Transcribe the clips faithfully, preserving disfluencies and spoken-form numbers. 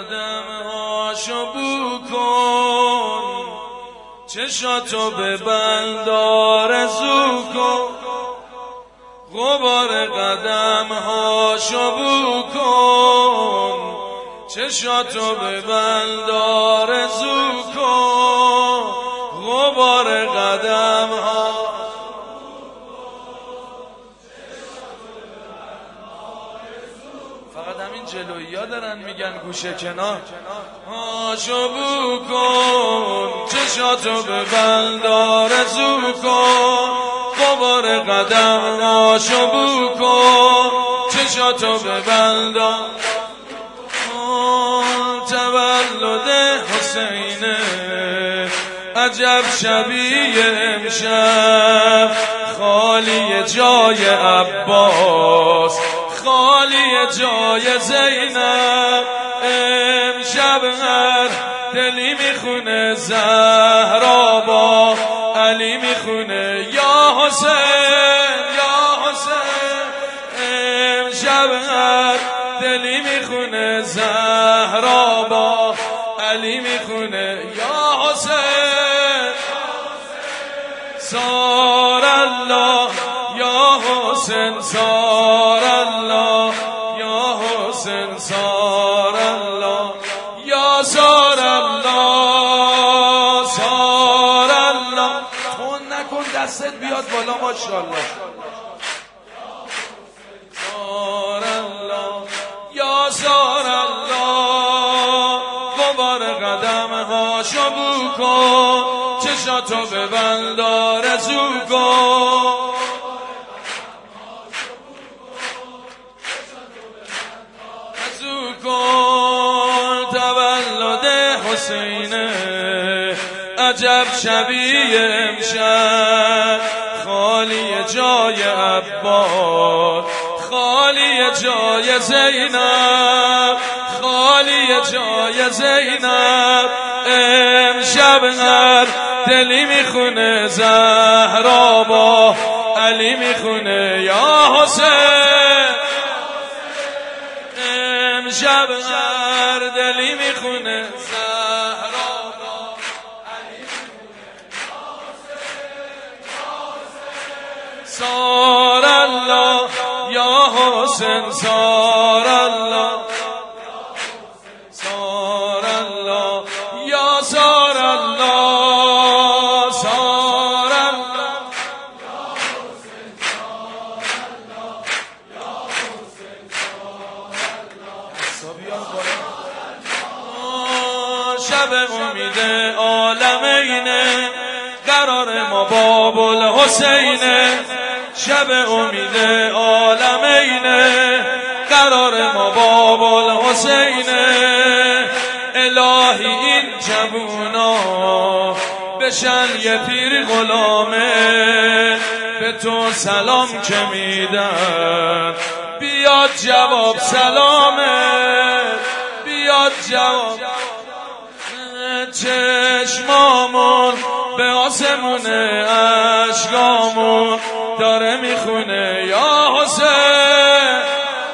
قدم هاشو بو کن، چشاتو ببند آرزو کن. غبار قدم هاشو بو کن، چشاتو ببند آرزو کن. غبار قدم ها فقط همین جلویی ها دارن میگن گوشه کنار. هاشو بو کن، چشاتو ببند آرزو کن. غبار قدم هاشو بو کن، چشاتو ببند. تولد حسینه عجب شبیه امشب، خالی جای عباس، خالی جای زینب. امشب هر دلی میخونه زهرا با علی میخونه یا حسین یا حسین. امشب هر دلی میخونه زهرا با علی میخونه یا حسین. سار الله یا حسین، سار الله یا حسین، سار الله یا سار الله، سار الله. تون نکن دستت بیاد بالا ماشاءالله. سار الله یا سار الله. غبار قدم هاشو بو کن، چشاتو ببند آرزو کن. آرزو کن. تولد حسینه عجب شبیه امشب، خالی جای عباس، خالی جای زینب، خالی جای زینب. امشب هر دلی میخونه زهرا با علی میخونه یا حسین. امشب هر دلی میخونه زهرا با علی میخونه یا حسین، یا حسین. سار الله یا حسین، سار الله، سار الله یا سار الله، سار الله یا حسین، سار الله یا حسین، سار الله. شب امید عالمینه، قرار ما باب الحسینه. شب امید عالمینه، قرار ما باب الحسینه. الهی این جوونا بشن یه پیر غلامه، به تو سلام که میدن بیاد جواب سلامه، بیاد جواب. چشمامون به آسمون اشکامون داره میخونه یا حسین.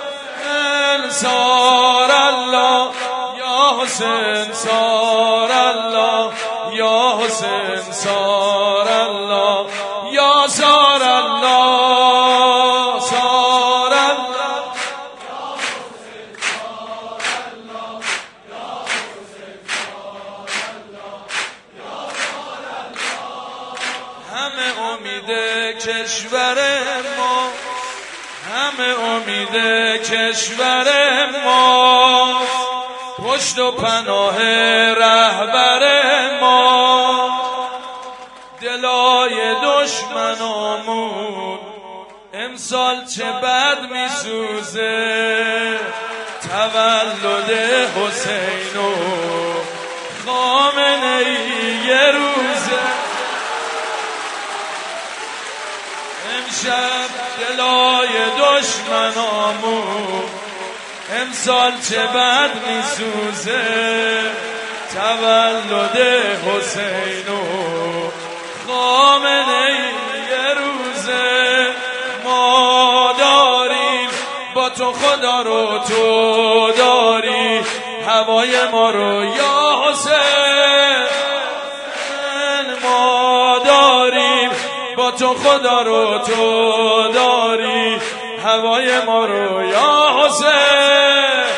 سار الله یا حسین، سار الله یا حسین، سار الله یا سار الله، سار الله یا حسین، سار الله یا حسین، سار الله یا سار الله. همه امید کشور ما، همه امید کشور ما، پشت و پناه رهبر ما. دلای دشمنامون امسال چه بد میسوزه، تولد حسین و خامنه ای یه روزه. امشب دلای دشمنامون امسال چه بد میسوزه، تولد حسین و خامنه یه روزه. ما داریم با تو خدا رو تو داری، هوای ما رو یا حسین ما داریم، با تو خدا رو تو داری، هوای ما رو یا حسین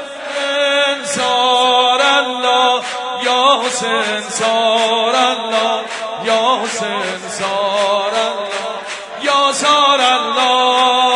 سار الله یا حسین سار الله یا حسین سار الله یا سار الله